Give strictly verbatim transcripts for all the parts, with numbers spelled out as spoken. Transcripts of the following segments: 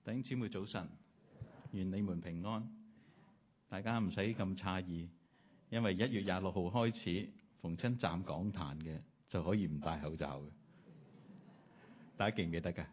弟兄姊妹早晨，願你們平安。大家唔使咁詫異，因為一月廿六號開始，逢親站講壇嘅就可以唔戴口罩嘅。大家記唔記得㗎？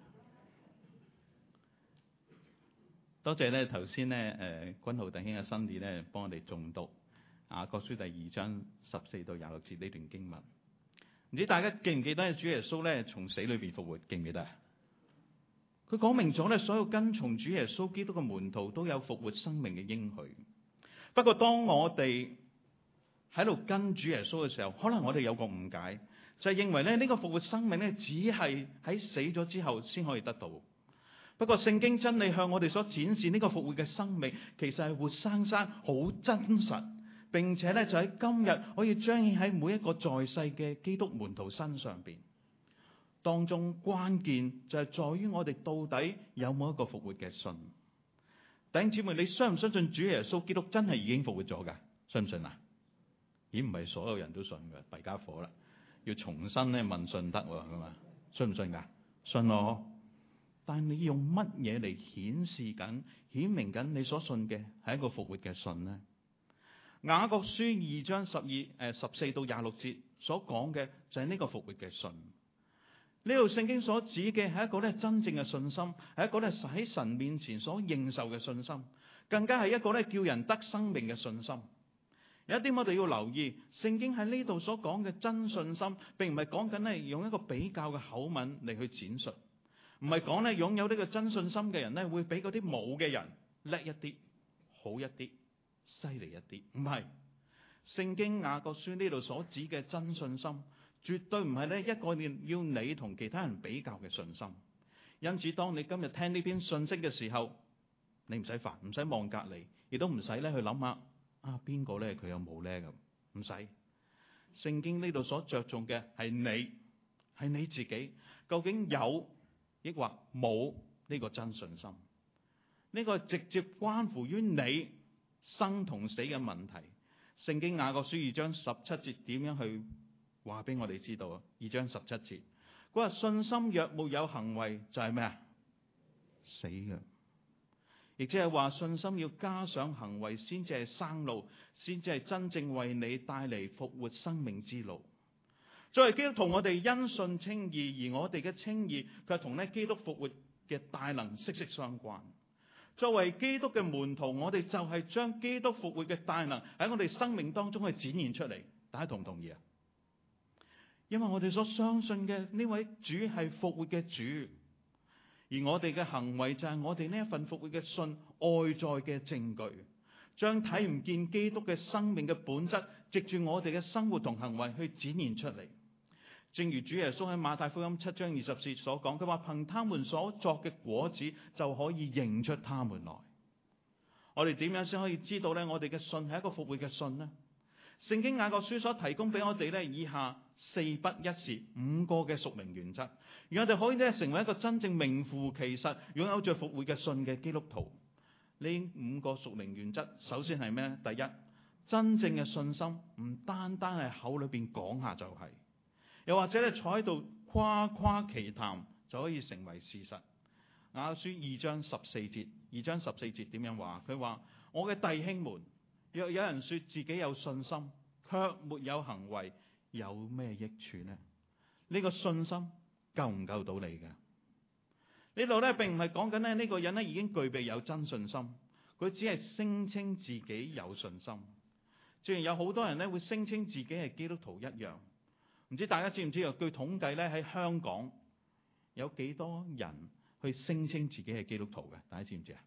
多謝咧，頭先咧誒君豪弟兄嘅新年咧，幫我哋誦讀雅各書第二章十四到廿六節呢段經文。唔知大家記唔記得主耶穌咧從死裏邊復活？記唔記得？佢講明咗咧，所有跟從主耶穌基督嘅門徒都有復活生命嘅應許。不過當我哋喺度跟主耶穌嘅時候，可能我哋有個誤解，就係認為咧呢個復活生命咧只係喺死咗之後先可以得到。不過聖經真理向我哋所展示呢個復活嘅生命，其實係活生生、好真實，並且咧就喺今日可以彰顯喺每一個在世嘅基督門徒身上邊。當中關鍵就係在於我哋到底有冇一個復活嘅信。弟兄姊妹，你相唔相信主耶穌基督真係已經復活咗㗎？信唔信啊？咦，唔係所有人都信㗎，弊家伙啦！要重新咧問信得喎，係嘛？信唔信㗎？信我。但你用乜嘢嚟顯示緊、顯明緊你所信嘅係一個復活嘅信呢？雅各書二章十二誒十四到廿六節所講嘅就係呢個復活嘅信。呢度聖經所指嘅係一個咧真正嘅信心，係一個咧喺神面前所認受嘅信心，更加係一個咧叫人得生命嘅信心。有一點我哋要留意，聖經喺呢度所講嘅真信心，並唔係講緊咧用一個比較嘅口吻嚟去展述，唔係講咧擁有呢個真信心嘅人咧會比嗰啲冇嘅人叻一啲、好一啲、犀利一啲。唔係，聖經雅各書呢度所指嘅真信心，絕對唔係咧一個要你同其他人比較嘅信心。因此，當你今日聽呢篇信息嘅時候，你唔使煩，唔使望隔離，亦都唔使咧去諗下啊邊個咧佢有冇咧咁，唔使。聖經呢度所着重嘅係你，係你自己，究竟有抑或冇呢個真信心？呢個直接關乎於你生同死嘅問題。聖經雅各書二章十七節點樣去話俾我哋知道啊？二章十七節，佢話信心若沒有行為就係咩啊？死嘅。亦即係話信心要加上行為先至係生路，先至係真正為你帶嚟復活生命之路。作為基督徒，我哋因信稱義，而我哋嘅稱義卻同呢基督復活嘅大能息息相關。作為基督嘅門徒，我哋就係將基督復活嘅大能喺我哋生命當中去展現出嚟。大家同唔同意啊？因為我哋所相信嘅呢位主係復活嘅主，而我哋嘅行為就係我哋呢一份復活嘅信外在嘅證據，將睇唔見基督嘅生命嘅本質，藉住我哋嘅生活同行為去展現出嚟。正如主耶穌喺馬太福音七章二十節所講，佢話憑他們所作嘅果子就可以認出他們來。我哋點樣先可以知道呢？我哋嘅信係一個復活嘅信呢？聖經雅各書所提供俾我哋呢，以下四不一時五個嘅屬靈原則，而我哋可以咧成為一個真正名副其實擁有着復活嘅信嘅基督徒。呢五個屬靈原則，首先係咩？第一，真正嘅信心唔單單係口裏邊講下就係、是，又或者咧坐喺度誇誇其談就可以成為事實。雅各書二章十四節，二章十四節點樣話？佢話：我嘅弟兄們，若有人說自己有信心，卻沒有行為，有咩益處呢？呢、這個信心夠唔夠到你嘅？呢度咧並唔係講緊咧呢個人咧已經具備有真信心，佢只係聲稱自己有信心。正如有好多人咧會聲稱自己係基督徒一樣，唔知大家知唔知道？據統計咧喺香港有幾多人去聲稱自己係基督徒嘅？大家知唔知啊？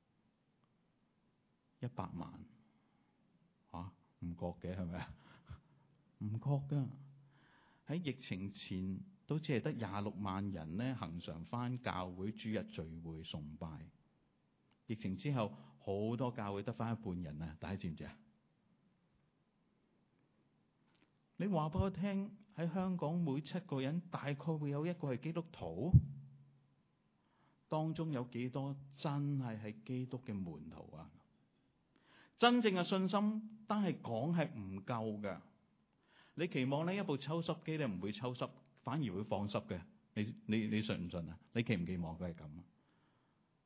一百萬。吓，唔覺嘅係咪啊？唔覺噶。喺疫情前都只係得廿六萬人咧，恆常返教會主日聚會崇拜。疫情之後，好多教會得返一半人啊！大家知唔知啊？你話俾我聽，喺香港每七個人大概會有一個係基督徒，當中有幾多真係係基督嘅門徒啊？真正嘅信心單係講係唔夠嘅。你期望呢一部抽濕機咧唔會抽濕，反而會放濕嘅？你你你信唔信啊？你期唔期望佢係咁啊？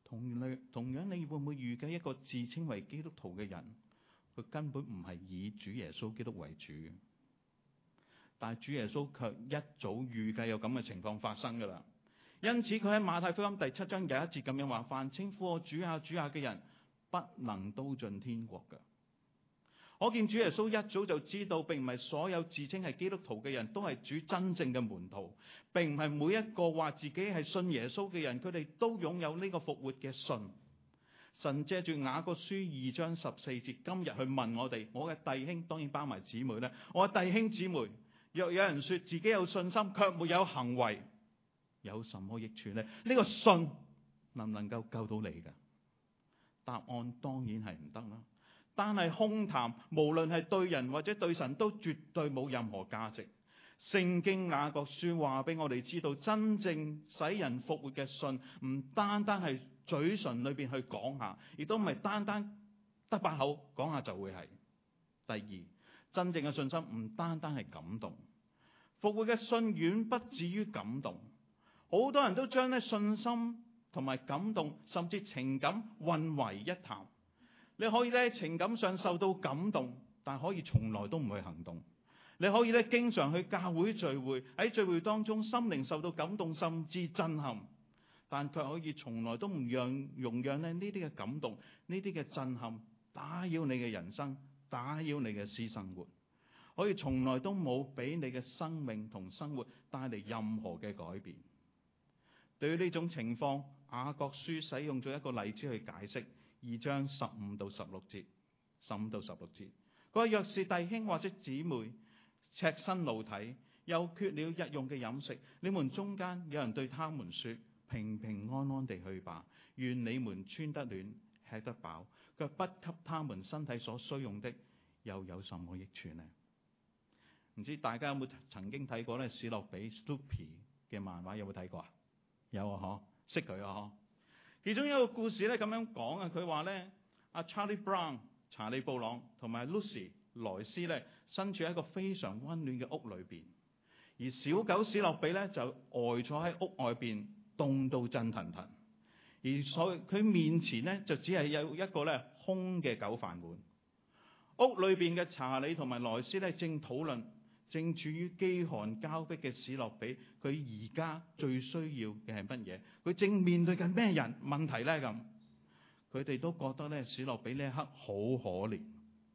同類同樣，你會唔會預計一個自稱為基督徒嘅人，佢根本唔係以主耶穌基督為主，但係主耶穌卻一早預計有咁嘅情況發生噶啦。因此佢喺馬太福音第七章有一節咁樣話：凡稱呼我主啊主啊嘅人，不能都進天國噶。可見主耶穌一早就知道，並唔係所有自稱係基督徒嘅人都係主真正嘅門徒，並唔係每一個話自己係信耶穌嘅人，佢哋都擁有呢個復活嘅信。神借住雅各書二章十四節，今日去問我哋，我嘅弟兄，當然包埋姊妹咧，我嘅弟兄姊妹，若有人說自己有信心，卻沒有行為，有什麼益處呢？呢個信能唔能夠救到你㗎？答案當然係唔得啦。單係空談，無論係對人或者對神，都絕對冇任何價值。聖經雅各書話俾我哋知道，真正使人復活嘅信，唔單單係嘴唇裏邊去講下，亦都唔係單單得把口講下就會係。第二，真正嘅信心唔單單係感動，復活嘅信遠不止於感動。好多人都將呢信心同埋感動，甚至情感混為一談。你可以咧情感上受到感動，但可以從來都唔去行動。你可以咧經常去教會聚會，喺聚會當中心靈受到感動甚至震撼，但卻可以從來都唔讓容讓咧呢啲嘅感動、呢啲嘅震撼打擾你嘅人生，打擾你嘅私生活。可以從來都冇俾你嘅生命同生活帶嚟任何嘅改變。對於呢種情況，雅各書使用咗一個例子去解釋。二章十五到十六節，十五到十六節，佢話：若是弟兄或者姊妹赤身露體，又缺了日用嘅飲食，你們中間有人對他們說：平平安安地去吧，願你們穿得暖，吃得飽，卻不給他們身體所需用的，又有什麼益處呢？唔知大家有冇曾經睇過咧？史諾比 Snoopy 嘅漫畫有冇睇過啊？有啊，嗬，識佢啊，嗬。其中一個故事咧咁樣講啊，佢話咧阿 Charlie Brown 查理布朗同埋 Lucy 萊斯咧身處喺一個非常溫暖嘅屋裏邊，而小狗史諾比咧就呆坐喺屋外邊，凍到震騰騰，而所佢面前咧就只係有一個咧空嘅狗飯碗。屋裏邊嘅查理同埋萊斯咧正討論，正處於飢寒交迫嘅史諾比，佢而家最需要嘅係乜嘢？佢正面對緊咩人問題呢？咁佢哋都覺得咧史諾比呢一刻好可憐，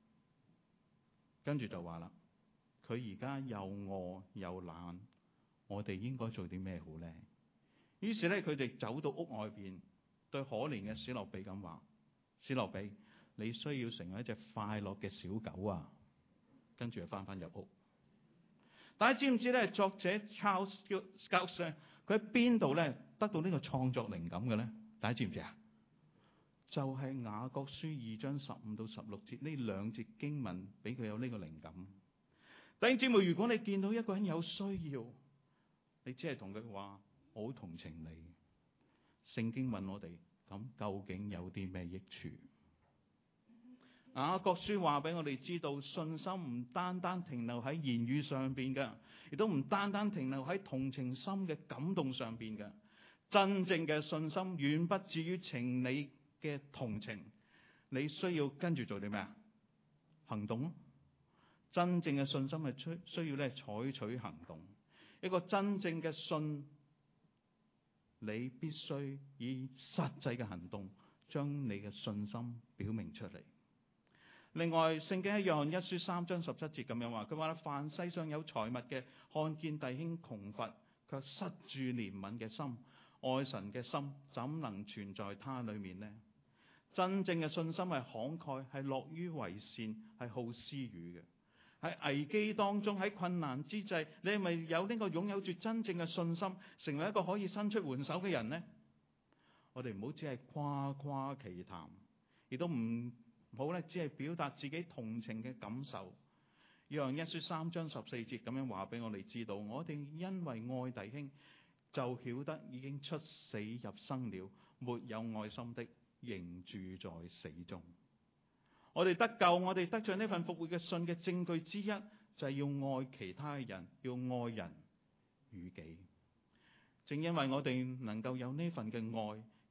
跟住就話啦：佢而家又餓又懶，我哋應該做啲咩好呢？於是咧佢哋走到屋外邊，對可憐嘅史諾比咁話：史諾比，你需要成為一隻快樂嘅小狗啊！跟住就翻返入屋。大家知唔知咧？作者 Charles Scout 佢喺邊度咧得到呢個創作靈感嘅咧？大家知唔知啊？就係、是、雅各書二章十五到十六節呢兩節經文俾佢有呢個靈感。弟兄姊妹，如果你見到一個人有需要，你只係同佢話：我好同情你。聖經問我哋：咁究竟有啲咩益處？雅各書話俾我哋知道，信心唔單單停留喺言語上邊嘅，亦都唔單單停留喺同情心嘅感動上邊嘅。真正嘅信心遠不至於情理嘅同情，你需要跟住做啲咩啊？行動咯。真正嘅信心係需需要咧採取行動。一個真正嘅信，你必須以實際嘅行動將你嘅信心表明出嚟。另外，聖經喺約翰一書三章十七節咁樣話，佢話：凡世上有財物嘅，看見弟兄窮乏，卻塞住憐憫嘅心，愛神嘅心，怎能存在他裏面呢？真正嘅信心係慷慨，係樂於為善，係好施予嘅。喺危機當中，喺困難之際，你係咪有呢個擁有住真正嘅信心，成為一個可以伸出援手嘅人呢？我哋唔好只係誇誇其談，亦都唔好咧，只係表達自己同情嘅感受。約翰一書三章十四節咁樣話俾我哋知道，我哋因為愛弟兄，就曉得已經出死入生了，沒有愛心的，仍住在死中。我哋得救，我哋得着呢份復活嘅信嘅證據之一，就係要愛其他人，要愛人如己。正因為我哋能夠有呢份嘅愛，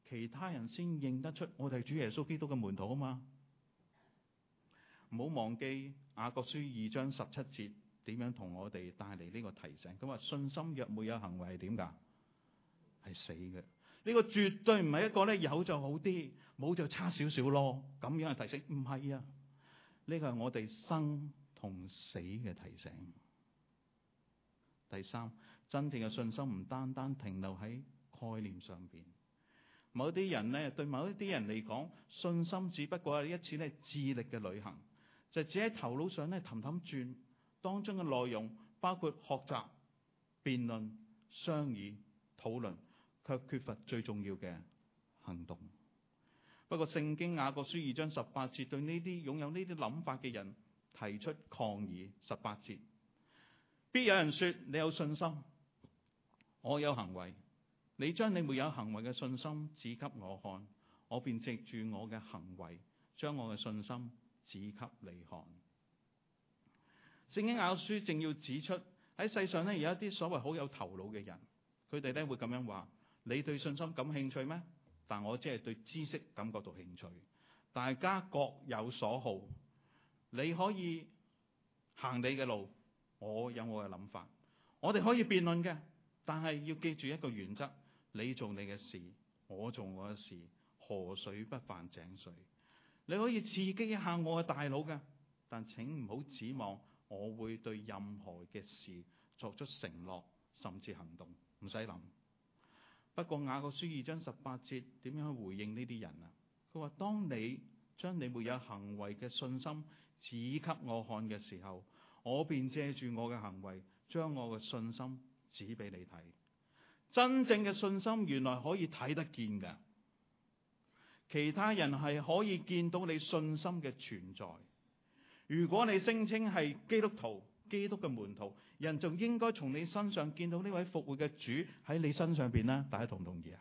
其他人先認得出我哋主耶穌基督嘅門徒啊嘛。唔好忘記雅各書二章十七節點樣同我哋帶嚟呢個提醒。佢話信心若沒有行為係點噶？係死嘅。呢個絕對唔係一個咧有就好啲，冇就差少少咯咁樣嘅提醒。唔係啊，呢個係我哋生同死嘅提醒。第三，真正嘅信心唔單單停留喺概念上邊。某啲人咧，對某一啲人嚟講，信心只不過係一次咧智力嘅旅行，就只喺頭腦上咧氹氹轉，當中嘅內容包括學習、辯論、商議、討論，卻缺乏最重要嘅行動。不過聖經雅各書二章十八節對呢啲擁有呢啲諗法嘅人提出抗議。十八節，必有人說你有信心，我有行為。你將你沒有行為嘅信心指給我看，我便藉住我嘅行為將我嘅信心指給你看。聖經雅各書正要指出喺世上咧有一啲所謂好有頭腦嘅人，佢哋咧會咁樣話：你對信心感興趣咩？但我只係對知識感覺到興趣。大家各有所好，你可以行你嘅路，我有我嘅諗法。我哋可以辯論嘅，但係要記住一個原則。你做你嘅事，我做我嘅事，河水不犯井水。你可以刺激一下我嘅大腦嘅，但請唔好指望我會對任何嘅事作出承諾甚至行動，唔使諗。不過雅各書二章十八節點樣去回應呢啲人啊？佢話：當你將你沒有行為嘅信心指給我看嘅時候，我便借住我嘅行為將我嘅信心指俾你睇。真正嘅信心原來可以睇得見㗎，其他人係可以見到你信心嘅存在。如果你聲稱係基督徒、基督嘅門徒，人就應該從你身上見到呢位復活嘅主喺你身上邊啦。大家同唔同意啊？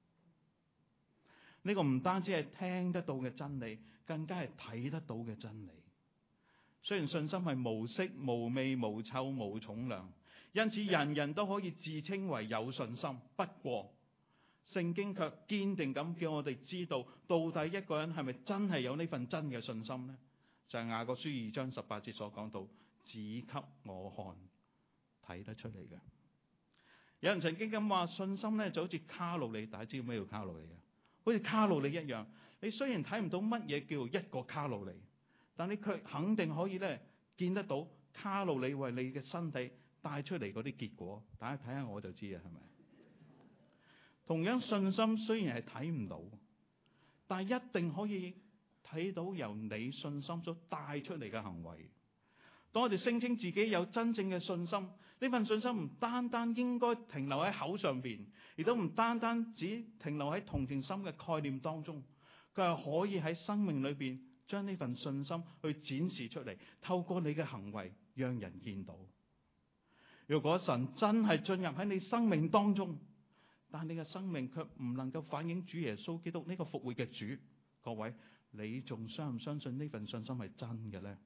呢個唔單止係聽得到嘅真理，更加係睇得到嘅真理。雖然信心係無色、無味、無臭、無重量，因此人人都可以自稱為有信心。不過聖經卻堅定咁叫我哋知道，到底一個人係咪真係有呢份真嘅信心呢？就係雅各書二章十八節所講到，指給我看，睇得出嚟嘅。有人曾經咁話，信心咧就好似卡路里，大家知道咩叫卡路里嘅？好似卡路里一樣，你雖然睇唔到乜嘢叫一個卡路里，但你卻肯定可以咧見得到卡路里為你嘅身體帶出嚟嗰啲結果。大家睇下我就知啊，係咪？同樣信心雖然係睇唔到，但係一定可以睇到由你信心所帶出嚟嘅行為。當我哋聲稱自己有真正嘅信心，呢份信心唔單單應該停留喺口上邊，亦都唔單單只停留喺同情心嘅概念當中，佢係可以喺生命裏邊將呢份信心去展示出嚟，透過你嘅行為讓人見到。如果神真係進入喺你生命當中，但你嘅生命卻唔能夠反映主耶穌基督呢個復活嘅主，各位，你仲相唔相信呢份信心係真嘅呢？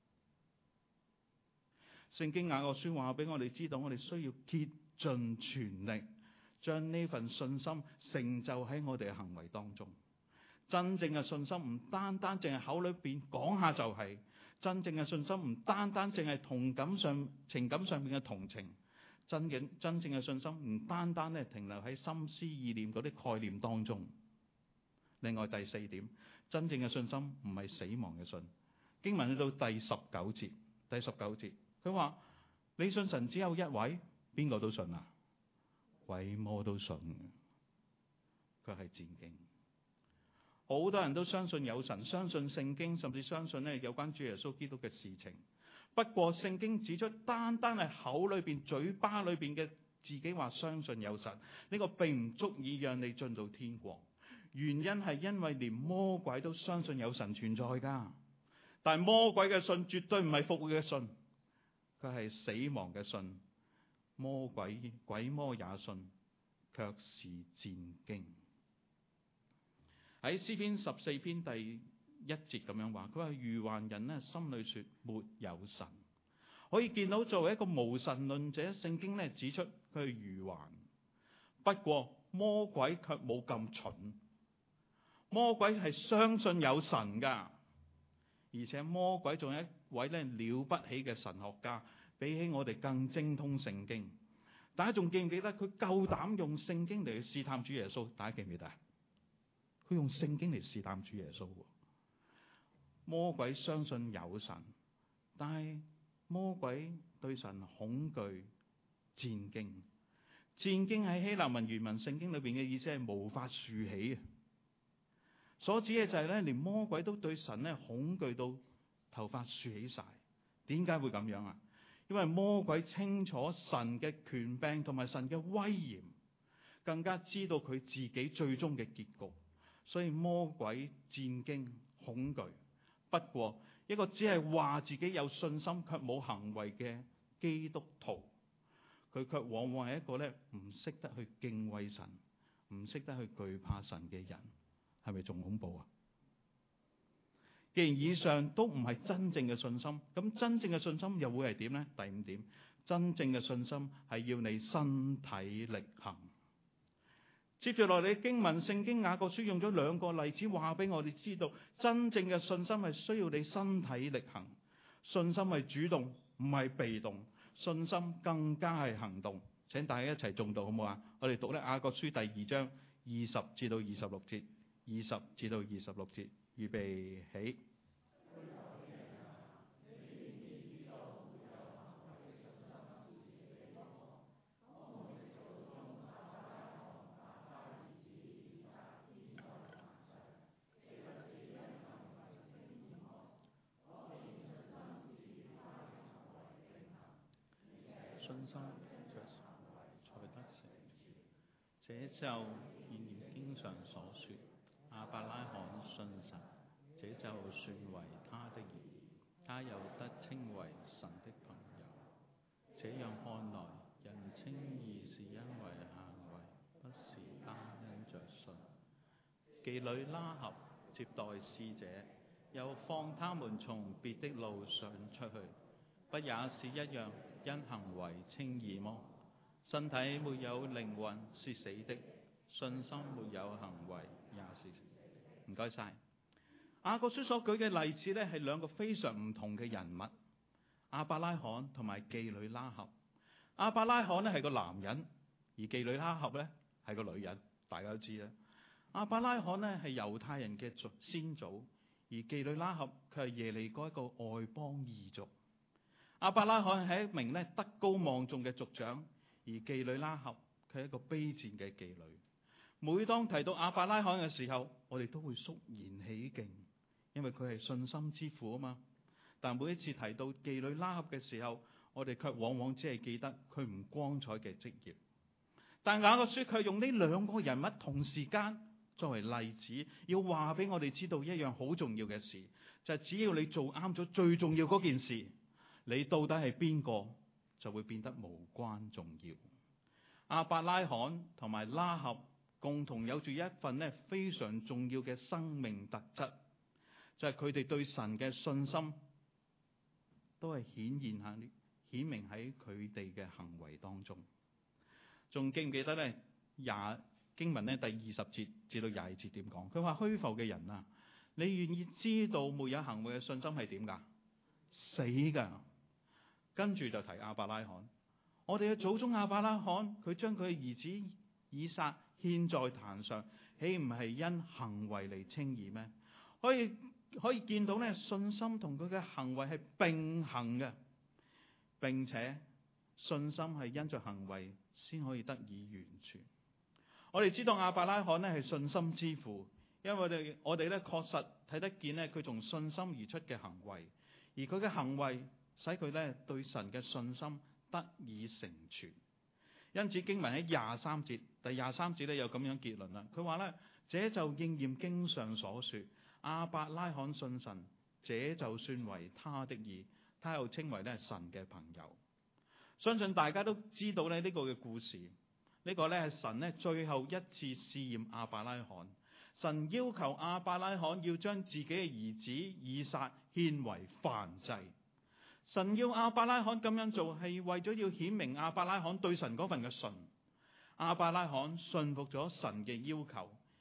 聖經雅各書話俾我哋知道，我哋需要竭盡全力將呢份信心成就喺我哋嘅行為當中。真正嘅信心唔單單淨係口裏邊講下就係，真正嘅信心唔單單淨係同感上情感上面嘅同情，真嘅真正嘅信心唔單單咧停留喺心思意念嗰啲概念當中。另外第四點，真正嘅信心唔係死亡嘅信。經文去到第十九節，第十九節。佢話：你信神只有一位，邊個都信啊？鬼魔都信。佢係戰經，好多人都相信有神，相信聖經，甚至相信咧有關主耶穌基督嘅事情。不過聖經指出，單單係口裏邊、嘴巴裏邊嘅自己話相信有神，呢個並唔足以讓你進到天國。原因係因為連魔鬼都相信有神存在噶，但係魔鬼嘅信絕對唔係復活嘅信。佢係死亡嘅信，魔鬼鬼魔也信，卻是戰驚。喺詩篇十四篇第一節咁樣話，佢話愚頑人呢心裏說沒有神。可以見到作為一個無神論者，聖經呢指出佢係愚頑。不過魔鬼卻冇咁蠢， 魔鬼係相信有神噶，而且魔鬼仲有一位咧了不起嘅神學家，比起我哋更精通聖經。大家仲記唔記得佢夠膽用聖經嚟去試探主耶穌？大家記唔記得？佢用聖經嚟試探主耶穌。魔鬼相信有神，但係魔鬼對神恐懼、戰驚。戰驚喺希臘文原文聖經裏邊嘅意思係無法豎起，所指嘅就係咧，連魔鬼都對神咧恐懼到頭髮豎起晒。點解會咁樣啊？因為魔鬼清楚神嘅權柄同埋神嘅威嚴，更加知道佢自己最終嘅結局，所以魔鬼戰驚恐懼。不過一個只係話自己有信心卻冇行為嘅基督徒，佢卻往往係一個咧唔識得去敬畏神、唔識得去懼怕神嘅人，係咪仲恐怖啊？既然以上都唔係真正嘅信心，咁真正嘅信心又會係點呢？第五點，真正嘅信心係要你身體力行。接住落嚟嘅經文，聖經雅各書用咗兩個例子話俾我哋知道，真正嘅信心係需要你身體力行。信心係主動，唔係被動。信心更加係行動。請大家一齊誦讀好唔好啊？我哋讀咧雅各書第二章二十至到二十六節，二十至到二十六節，預備起。信心卻才得成全，這就現然經上所說，亞伯拉罕信神，這就算為他的義，他又得稱為神的朋友。這樣看來，人稱義是因為行為，不是單因着信。妓女拉合接待使者，又放他們從別的路上出去，不也是一樣因行為稱義麼？身體沒有靈魂是死的，信心沒有行為也是死的。唔該晒。雅各書所舉嘅例子咧，係兩個非常唔同嘅人物，亞伯拉罕同埋妓女拉合。亞伯拉罕咧係個男人，而妓女拉合咧係個女人，大家都知啦。亞伯拉罕咧係猶太人嘅先祖，而妓女拉合佢係耶利哥一個外邦異族。亞伯拉罕係一名咧德高望重嘅族長，而妓女拉合佢係一個卑賤嘅妓女。每當提到亞伯拉罕嘅時候，我哋都會肅然起敬，因為佢係信心之父啊嘛。但每一次提到妓女拉合嘅時候，我哋卻往往只係記得佢唔光彩嘅職業。但雅各書卻用呢兩個人物同時間作為例子，要話俾我哋知道一樣好重要嘅事，就係只要你做啱咗最重要嗰件事，你到底係邊個就會變得無關重要。亞伯拉罕同埋拉合共同有住一份咧非常重要嘅生命特質，就係佢哋對神嘅信心都係顯現下顯明喺佢哋嘅行為當中。仲記唔記得咧廿經文咧第二十節至到廿二節點講？佢話虛浮嘅人啊，你願意知道沒有行為嘅信心係點噶？死噶！跟住就提亞伯拉罕，我哋嘅祖宗亞伯拉罕，佢將佢嘅兒子以撒獻在壇上，豈唔係因行為嚟稱義咩？可以可以見到咧，信心同佢嘅行為係並行嘅，並且信心係因着行為先可以得以完全。我哋知道亞伯拉罕咧係信心之父，因為我哋我哋咧確實睇得見咧佢從信心而出嘅行為，而佢嘅行為使佢咧對神嘅信心得以成全。因此經文喺廿三節第廿三節咧有咁樣結論啦。佢話咧，這就應驗經上所說，亞伯拉罕信神，這就算為他的義，他又稱為咧神嘅朋友。相信大家都知道咧呢個嘅故事，呢個咧係神咧最後一次試驗亞伯拉罕。神要求亞伯拉罕要將自己嘅兒子以撒獻為燔祭。神要亞伯拉罕咁樣做，係為咗要顯明亞伯拉罕對神嗰份嘅信。亞伯拉罕信服咗神嘅要求，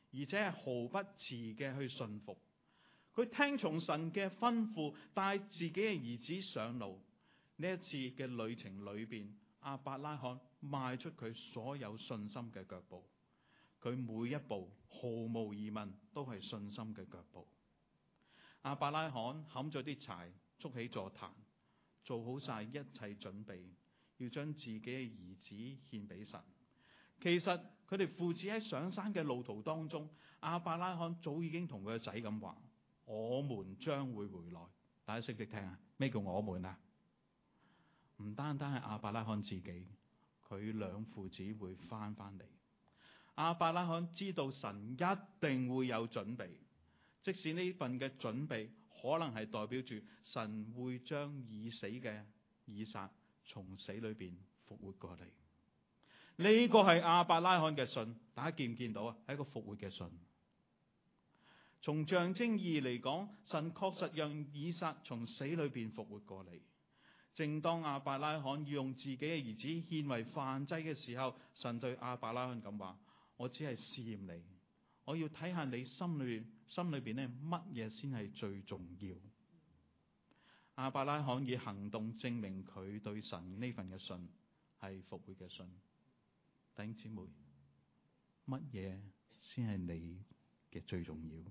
而且係毫不遲嘅去順服。佢聽從神嘅吩咐，帶自己嘅兒子上路。呢一次嘅旅程裏邊，亞伯拉罕邁出佢所有信心嘅腳步。佢每一步毫無疑問都係信心嘅腳步。亞伯拉罕砍咗啲柴，築起座壇，做好晒一切準備，要將自己嘅兒子獻俾神。其實佢哋父子喺上山嘅路途當中，亞伯拉罕早已經同佢個仔咁話：我們將會回來。大家識唔識聽啊？咩叫我們啊？唔單單係亞伯拉罕自己，佢兩父子會翻翻嚟。亞伯拉罕知道神一定會有準備，即使呢份嘅準備可能係代表住神會將已死嘅以撒從死裏邊復活過嚟。呢個係亞伯拉罕嘅信，大家見唔見到啊？係一個復活嘅信。從象徵意義嚟講，神確實讓以撒從死裏邊復活過嚟。正當亞伯拉罕要用自己嘅兒子獻為燔祭嘅時候，神對亞伯拉罕咁話：我只係試驗你，我要睇下你心裏心裏邊咧乜嘢先係最重要。亞伯拉罕以行動證明佢對神呢份嘅信係復活嘅信。弟兄姊妹，乜嘢先係你嘅最重要？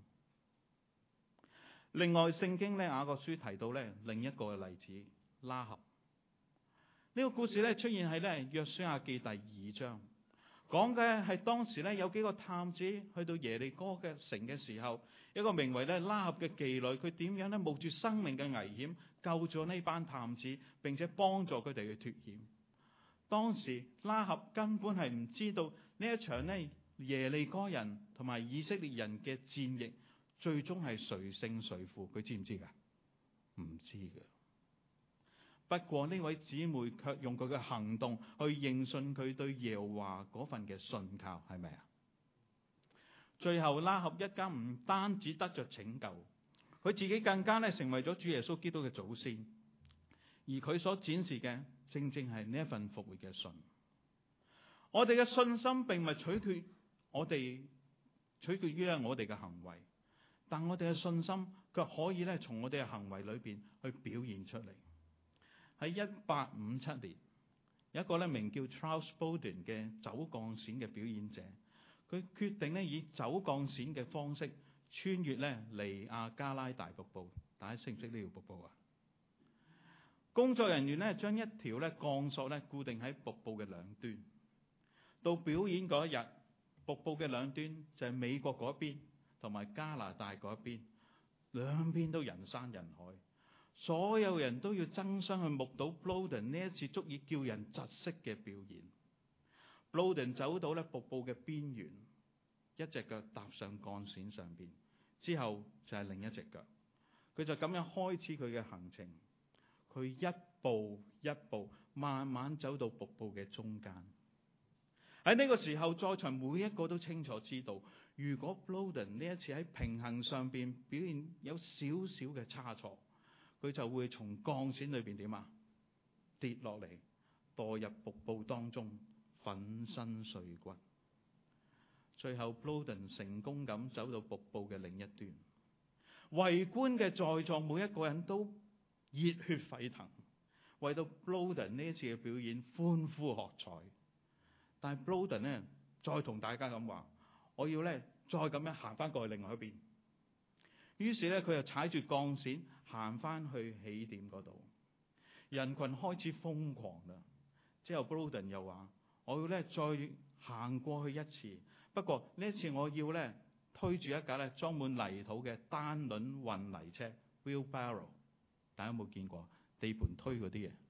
另外，聖經咧雅各書提到咧另一個例子，拉合。呢個故事咧出現喺咧約書亞記第二章，講嘅係當時咧有幾個探子去到耶利哥嘅城嘅時候，一個名為咧拉合嘅妓女，佢點樣咧冒住生命嘅危險救咗呢班探子，並且幫助佢哋去脫險。當時拉合根本係唔知道呢一場咧耶利哥人同埋以色列人嘅戰役最終係誰勝誰負，佢知唔知噶？唔知噶。不過呢位姊妹卻用佢嘅行動去認信佢對耶和華嗰份嘅信靠，係咪啊？最後拉合一家唔單止得着拯救，佢自己更加咧成為咗主耶穌基督嘅祖先，而佢所展示嘅正正係呢一份復活嘅信。我哋嘅信心並唔係取決我哋取決於咧我哋嘅行為，但我哋嘅信心卻可以咧從我哋嘅行為裏邊去表現出嚟。喺一八五七年，有一個咧名叫 Charles Bowden 嘅走鋼線嘅表演者，佢決定咧以走鋼線嘅方式穿越咧尼亞加拉大瀑布。大家識唔識呢條瀑布啊？工作人員咧將一條咧鋼索咧固定喺瀑布嘅兩端。到表演嗰一日，瀑布嘅兩端就係美國嗰邊同埋加拿大嗰邊，兩邊都人山人海。所有人都要爭相去目睹 Bowden 呢一次足以叫人窒息嘅表演。Bowden 走到咧瀑布嘅邊緣，一隻腳踏上鋼線上邊，之後就係另一隻腳，佢就咁樣開始佢嘅行程。佢一步一步慢慢走到瀑布嘅中間。喺呢個時候，在場每一個都清楚知道，如果 Bowden 呢一次喺平衡上邊表現有少少嘅差錯，佢就會從鋼線裏邊點啊跌落嚟，墮入瀑布當中，粉身碎骨。最後 Bowden 成功咁走到瀑布嘅另一端，圍觀嘅在座每一個人都熱血沸騰，為到 Bowden 呢一次嘅表演歡呼喝彩。但係 Bowden 呢，再同大家咁話：我要咧再咁樣行翻過去另外一邊。於是咧，佢又踩住鋼線行翻去起點嗰度，人群開始瘋狂啦。之後 Bowden 又話：我要咧再行過去一次，不過呢一次我要咧推住一架咧裝滿泥土嘅單輪運泥車 wheelbarrow。大家有冇見過地盤推嗰啲嘢？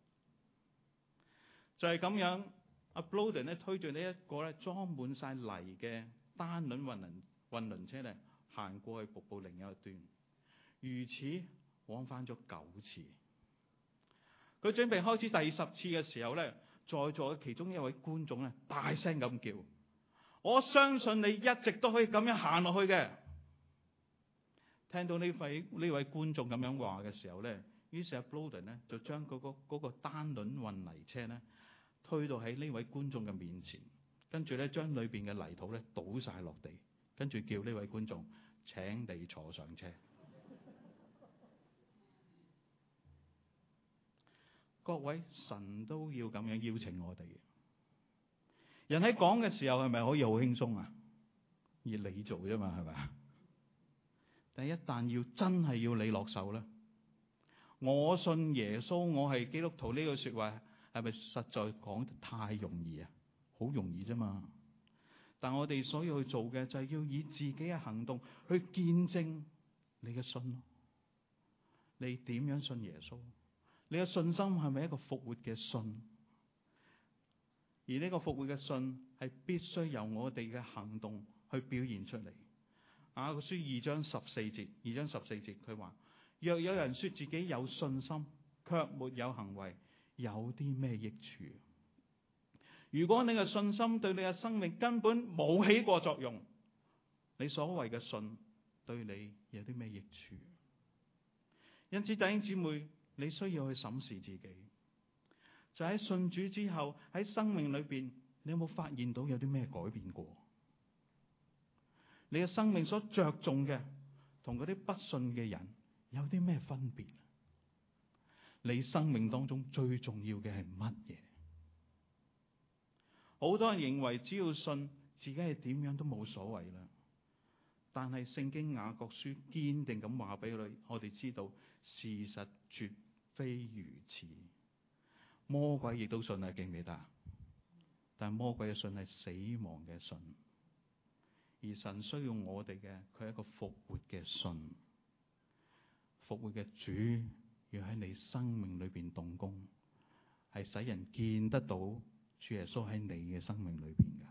就係咁樣，阿 Bowden 咧推住呢一個咧裝滿晒泥嘅單輪運輪運輪車咧，行過去瀑布另一端，如此往返咗九次。佢準備開始第十次嘅時候咧，在座嘅其中一位觀眾咧大聲咁叫：我相信你一直都可以咁樣行落去嘅。聽到呢位呢位觀眾咁樣話嘅時候咧，於是阿 Bowden 咧就將嗰個嗰個單輪運泥車咧推到喺呢位觀眾嘅面前，跟住咧將裏邊嘅泥土咧倒晒落地， 跟住叫呢位觀眾請你坐上車。各位，神都要咁樣邀請我哋。人喺講嘅時候係咪可以好輕鬆啊？而你做啫嘛，係咪？但一旦要真係要你落手咧，我信耶穌，我係基督徒呢句說話係咪實在講得太容易啊？好容易啫嘛。但我哋所要去做嘅就係要以自己嘅行動去見證你嘅信咯。你點樣信耶穌？你嘅信心係咪一個復活嘅信？而呢個復活嘅信係必須由我哋嘅行動去表現出嚟。雅各書二章十四節，二章十四節佢話：若有人說自己有信心，卻沒有行為，有啲咩益處？如果你嘅信心對你嘅生命根本冇起過作用，你所謂嘅信對你有啲咩益處？因此弟兄姊妹，你需要去審視自己，就喺信主之後，喺生命裏邊，你有冇發現到有啲咩改變過？你嘅生命所着重嘅同嗰啲不信嘅人有啲咩分別？你生命當中最重要嘅係乜嘢？好多人認為只要信自己係點樣都冇所謂啦，但係聖經雅各書堅定咁話俾你我哋知道，事實絕非如此。魔鬼亦都信啊，記唔記得？但係魔鬼嘅信係死亡嘅信，而神需要我哋嘅，佢係一個復活嘅信。復活嘅主要喺你生命裏邊動工，係使人見得到主耶穌喺你嘅生命裏邊噶。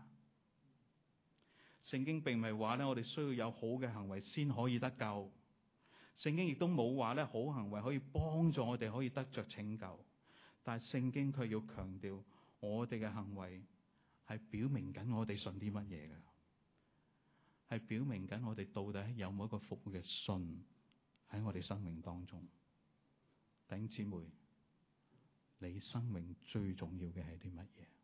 聖經並唔係話咧，我哋需要有好嘅行為先可以得救。聖經亦都冇話咧，好行為可以幫助我哋可以得着拯救。但係聖經卻要強調，我哋嘅行為係表明緊我哋信啲乜嘢嘅，係表明緊我哋到底有冇一個復活嘅信喺我哋生命當中。弟兄姊妹，你生命最重要嘅係啲乜嘢？